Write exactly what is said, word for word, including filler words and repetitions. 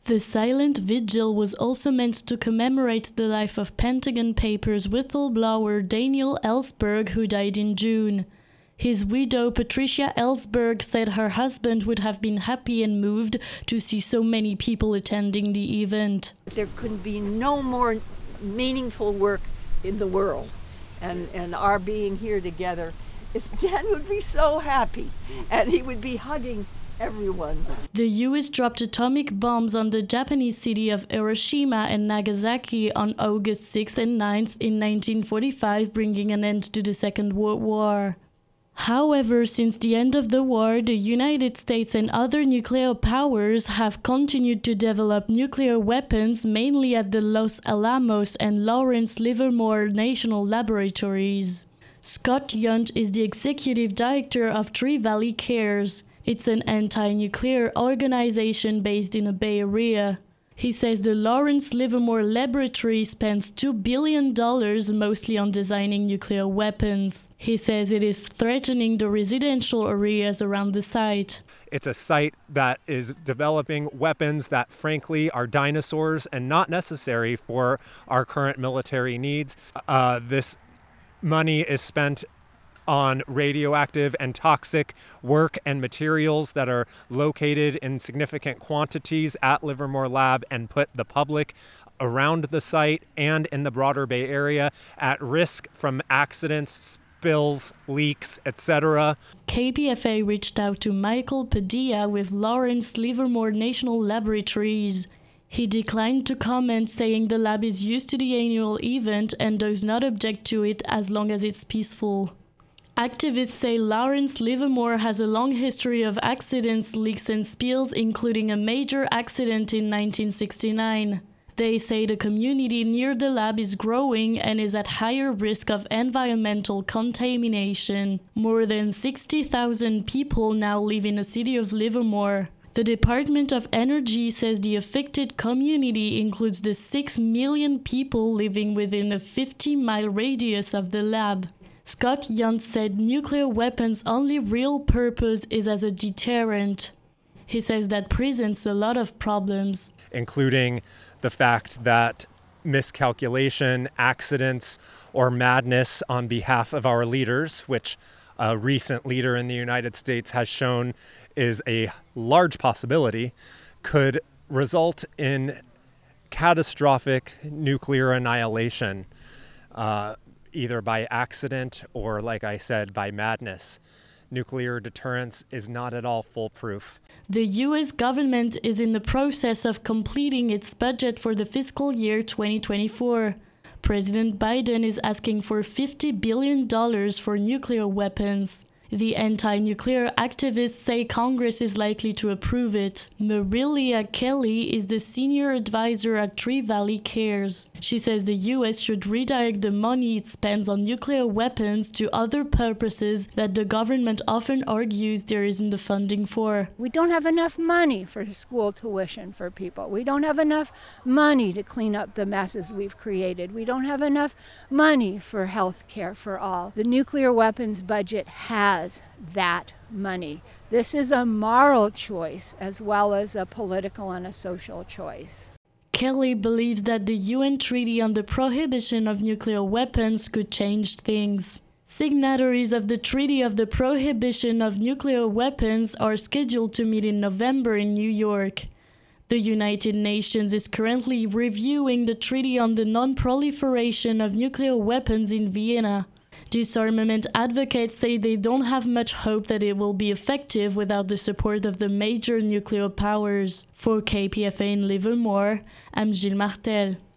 The silent vigil was also meant to commemorate the life of Pentagon Papers whistleblower Daniel Ellsberg, who died in June. His widow, Patricia Ellsberg, said her husband would have been happy and moved to see so many people attending the event. There couldn't be no more meaningful work in the world, and, and our being here together, if Dan would be so happy, and he would be hugging everyone. The U S dropped atomic bombs on the Japanese city of Hiroshima and Nagasaki on August sixth and ninth in nineteen forty-five, bringing an end to the Second World War. However, since the end of the war, the United States and other nuclear powers have continued to develop nuclear weapons, mainly at the Los Alamos and Lawrence Livermore National Laboratories. Scott Yunt is the executive director of Tree Valley Cares. It's an anti-nuclear organization based in the Bay Area. He says the Lawrence Livermore Laboratory spends two billion dollars mostly on designing nuclear weapons. He says it is threatening the residential areas around the site. It's a site that is developing weapons that, frankly, are dinosaurs and not necessary for our current military needs. Uh, this money is spent on radioactive and toxic work and materials that are located in significant quantities at Livermore Lab and put the public around the site and in the broader Bay Area at risk from accidents, spills, leaks, et cetera. K P F A reached out to Michael Padilla with Lawrence Livermore National Laboratories. He declined to comment, saying the lab is used to the annual event and does not object to it as long as it's peaceful. Activists say Lawrence Livermore has a long history of accidents, leaks and spills, including a major accident in nineteen sixty-nine. They say the community near the lab is growing and is at higher risk of environmental contamination. More than sixty thousand people now live in the city of Livermore. The Department of Energy says the affected community includes the six million people living within a fifty mile radius of the lab. Scott Yunt said nuclear weapons' only real purpose is as a deterrent. He says that presents a lot of problems, including the fact that miscalculation, accidents, or madness on behalf of our leaders, which a recent leader in the United States has shown is a large possibility, could result in catastrophic nuclear annihilation. Uh, either by accident or, like I said, by madness. Nuclear deterrence is not at all foolproof. The U S government is in the process of completing its budget for the fiscal year twenty twenty-four. President Biden is asking for fifty billion dollars for nuclear weapons. The anti-nuclear activists say Congress is likely to approve it. Marilia Kelly is the senior advisor at Tree Valley Cares. She says the U S should redirect the money it spends on nuclear weapons to other purposes that the government often argues there isn't the funding for. We don't have enough money for school tuition for people. We don't have enough money to clean up the messes we've created. We don't have enough money for health care for all. The nuclear weapons budget has that money. This is a moral choice as well as a political and a social choice. Kelly believes that the U N Treaty on the Prohibition of Nuclear Weapons could change things. Signatories of the Treaty of the Prohibition of Nuclear Weapons are scheduled to meet in November in New York. The United Nations is currently reviewing the Treaty on the Non-Proliferation of Nuclear Weapons in Vienna. Disarmament advocates say they don't have much hope that it will be effective without the support of the major nuclear powers. For K P F A in Livermore, I'm Gilles Martel.